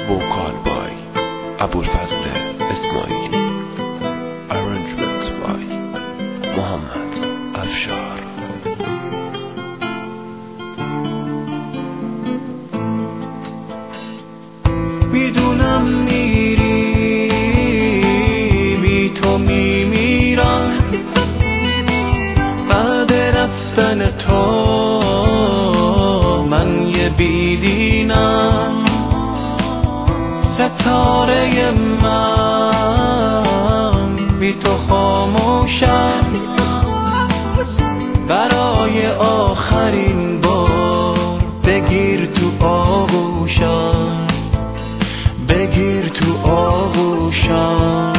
vocal by ابوالفضل اسماعیلی. Arrangement by محمد افشار. میدونم میری، بی تو میمیرم، بعد رفتن تو من یه بیدینم. ستاره من بی تو خاموشم، برای آخرین بار بگیر تو آغوشم، بگیر تو آغوشم.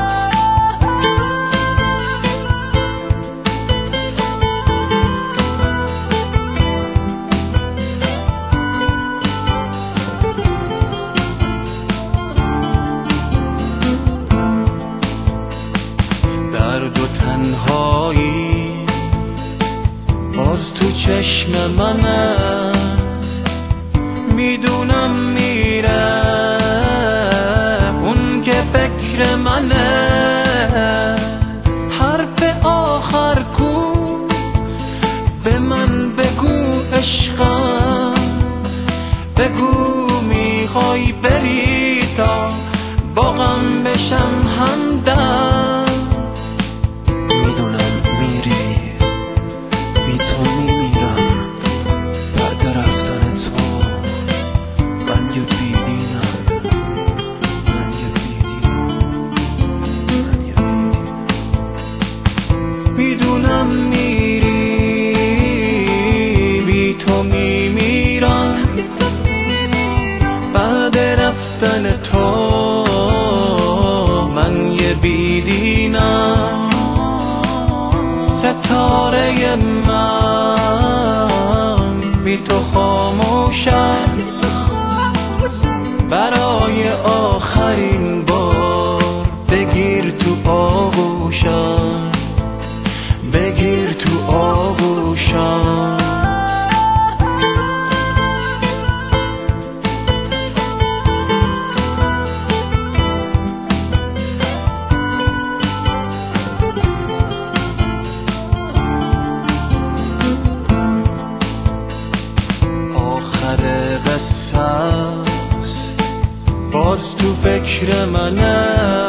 درد و تنهایی باز تو چشم منه، میدونم میره اون که فکر منه. حرف آخر کو به من بگو عشقم، بگو میخوای بری تا با غم بشم همدم. میدونم میری، بی تو میمیرم، بعد رفتن تو من یه بیدینم، من یه بیدینم، من یه بیدینم. میدونم میری، بی تو میمیرم، بعد رفتن تو من یه بیدینم. ستاره من بی تو خاموشم، برای آخرین بار بگیر تو آغوشم، بگیر تو آغوشم. آخر قصه باز تو فکر منه،